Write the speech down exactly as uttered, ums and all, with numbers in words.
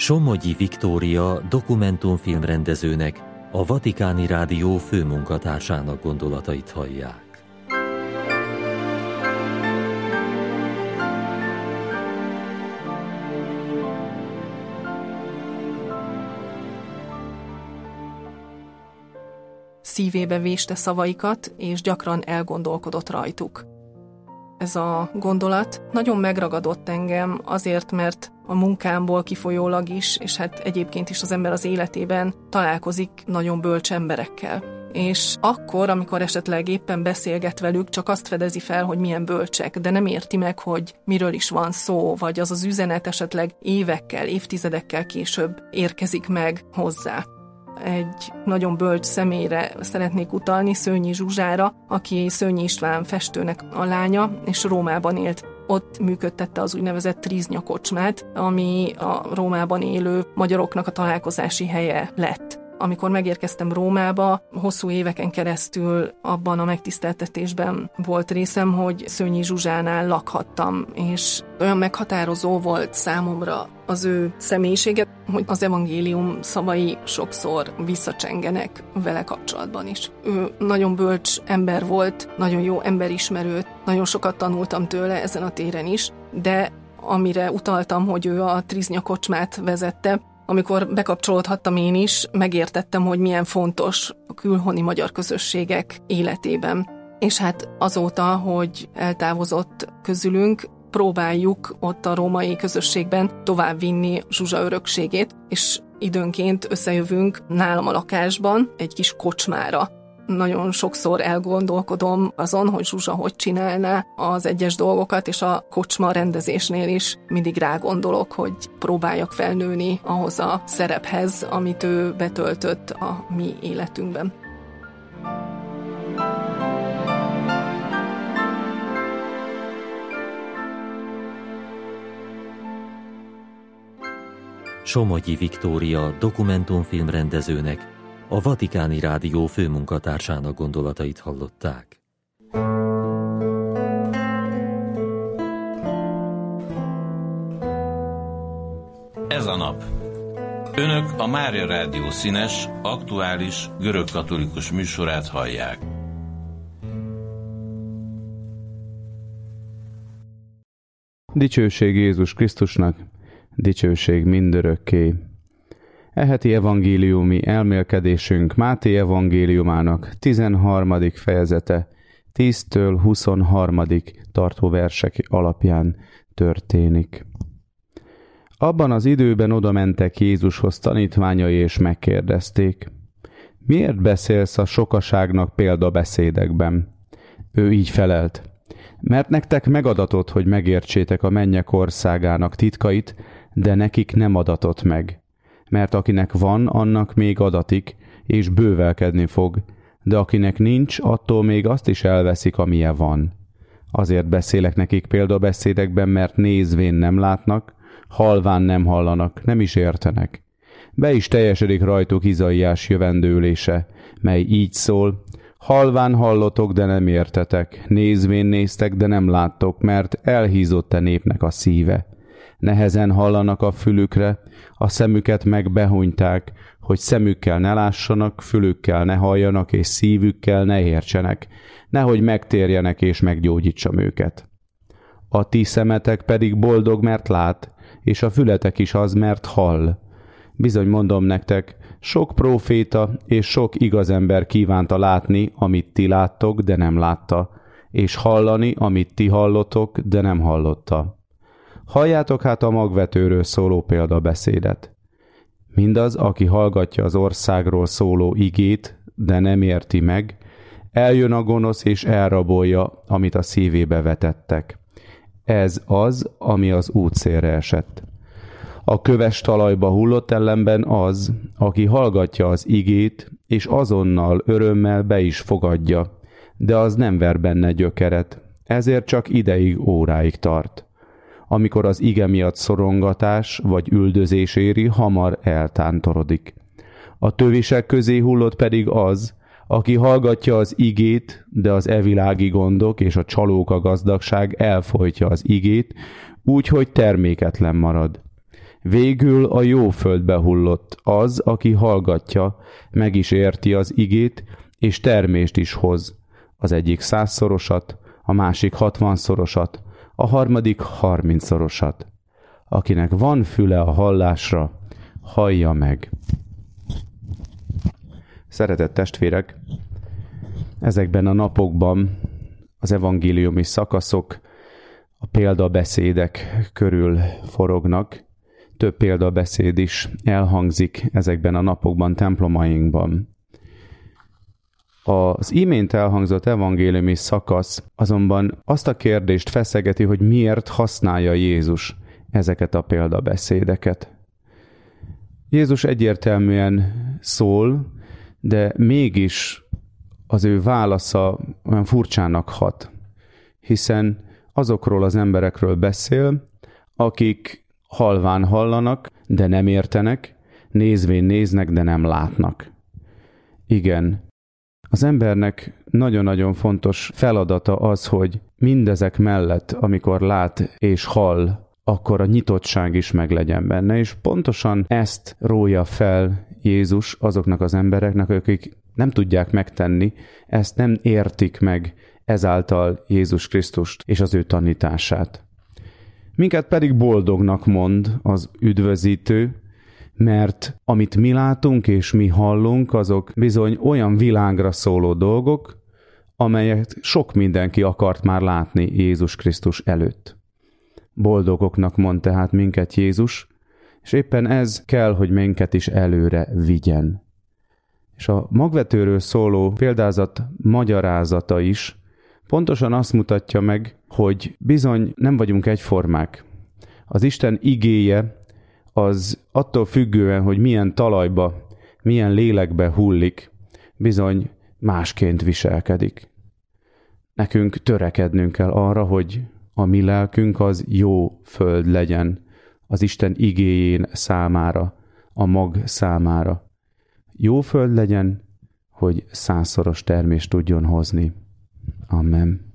Somogyi Viktória dokumentumfilmrendezőnek, a Vatikáni Rádió főmunkatársának gondolatait hallják. Szívébe véste szavaikat, és gyakran elgondolkodott rajtuk. Ez a gondolat nagyon megragadott engem azért, mert a munkámból kifolyólag is, és hát egyébként is az ember az életében találkozik nagyon bölcs emberekkel. És akkor, amikor esetleg éppen beszélget velük, csak azt fedezi fel, hogy milyen bölcsek, de nem érti meg, hogy miről is van szó, vagy az az üzenet esetleg évekkel, évtizedekkel később érkezik meg hozzá. Egy nagyon bölcs személyre szeretnék utalni, Szőnyi Zsuzsára, aki Szőnyi István festőnek a lánya, és Rómában élt. Ott működtette az úgynevezett Triznya kocsmát, ami a Rómában élő magyaroknak a találkozási helye lett. Amikor megérkeztem Rómába, hosszú éveken keresztül abban a megtiszteltetésben volt részem, hogy Szőnyi Zsuzsánál lakhattam, és olyan meghatározó volt számomra az ő személyisége, hogy az evangélium szavai sokszor visszacsengenek vele kapcsolatban is. Ő nagyon bölcs ember volt, nagyon jó emberismerő, nagyon sokat tanultam tőle ezen a téren is, de amire utaltam, hogy ő a Triznya kocsmát vezette, amikor bekapcsolódhattam én is, megértettem, hogy milyen fontos a külhoni magyar közösségek életében. És hát azóta, hogy eltávozott közülünk, próbáljuk ott a római közösségben továbbvinni Zsuzsa örökségét, és időnként összejövünk nálam a lakásban egy kis kocsmára. Nagyon sokszor elgondolkodom azon, hogy Zsuzsa hogy csinálná az egyes dolgokat, és a kocsma rendezésnél is mindig rágondolok, hogy próbáljak felnőni ahhoz a szerephez, amit ő betöltött a mi életünkben. Somogyi Viktória dokumentumfilmrendezőnek, a Vatikáni Rádió főmunkatársának gondolatait hallották. Ez a nap. Önök a Mária Rádió színes, aktuális, görögkatolikus műsorát hallják. Dicsőség Jézus Krisztusnak, dicsőség mindörökké. E heti evangéliumi elmélkedésünk Máté evangéliumának tizenharmadik fejezete tíztől huszonharmadig tartó versek alapján történik. Abban az időben oda mentek Jézushoz tanítványai és megkérdezték: miért beszélsz a sokaságnak példabeszédekben? Ő így felelt: mert nektek megadatott, hogy megértsétek a mennyek országának titkait, de nekik nem adatott meg. Mert akinek van, annak még adatik, és bővelkedni fog, de akinek nincs, attól még azt is elveszik, amilyen van. Azért beszélek nekik példabeszédekben, mert nézvén nem látnak, halván nem hallanak, nem is értenek. Be is teljesedik rajtuk Izaiás jövendőlése, mely így szól: halván hallotok, de nem értetek, nézvén néztek, de nem láttok, mert elhízott a népnek a szíve. Nehezen hallanak a fülükre, a szemüket meg behunyták, hogy szemükkel ne lássanak, fülükkel ne halljanak, és szívükkel ne értsenek, nehogy megtérjenek és meggyógyítsam őket. A ti szemetek pedig boldog, mert lát, és a fületek is az, mert hall. Bizony mondom nektek, sok próféta és sok igaz ember kívánta látni, amit ti láttok, de nem látta, és hallani, amit ti hallotok, de nem hallotta. Halljátok hát a magvetőről szóló példabeszédet. Mindaz, aki hallgatja az országról szóló igét, de nem érti meg, eljön a gonosz és elrabolja, amit a szívébe vetettek. Ez az, ami az útszélre esett. A köves talajba hullott ellenben az, aki hallgatja az igét, és azonnal örömmel be is fogadja, de az nem ver benne gyökeret, ezért csak ideig, óráig tart. Amikor az ige miatt szorongatás vagy üldözés éri, hamar eltántorodik. A tövisek közé hullott pedig az, aki hallgatja az igét, de az evilági gondok és a csalóka gazdagság elfojtja az igét, úgy, hogy terméketlen marad. Végül a jó földbe hullott az, aki hallgatja, meg is érti az igét, és termést is hoz. Az egyik százszorosat, a másik hatvanszorosat, a harmadik harmincszorosat. Akinek van füle a hallásra, hallja meg. Szeretett testvérek, ezekben a napokban az evangéliumi szakaszok a példabeszédek körül forognak. Több példabeszéd is elhangzik ezekben a napokban templomainkban. Az imént elhangzott evangéliumi szakasz azonban azt a kérdést feszegeti, hogy miért használja Jézus ezeket a példabeszédeket. Jézus egyértelműen szól, de mégis az ő válasza olyan furcsának hat, hiszen azokról az emberekről beszél, akik halván hallanak, de nem értenek, nézvén néznek, de nem látnak. Igen, az embernek nagyon-nagyon fontos feladata az, hogy mindezek mellett, amikor lát és hall, akkor a nyitottság is meglegyen benne, és pontosan ezt rója fel Jézus azoknak az embereknek, akik nem tudják megtenni, ezt nem értik meg ezáltal Jézus Krisztust és az ő tanítását. Minket pedig boldognak mond az üdvözítő, mert amit mi látunk és mi hallunk, azok bizony olyan világra szóló dolgok, amelyet sok mindenki akart már látni Jézus Krisztus előtt. Boldogoknak mond tehát minket Jézus, és éppen ez kell, hogy minket is előre vigyen. És a magvetőről szóló példázat magyarázata is pontosan azt mutatja meg, hogy bizony nem vagyunk egyformák. Az Isten igéje az attól függően, hogy milyen talajba, milyen lélekbe hullik, bizony másként viselkedik. Nekünk törekednünk kell arra, hogy a mi lelkünk az jó föld legyen az Isten igéjén számára, a mag számára. Jó föld legyen, hogy százszoros termést tudjon hozni. Amen.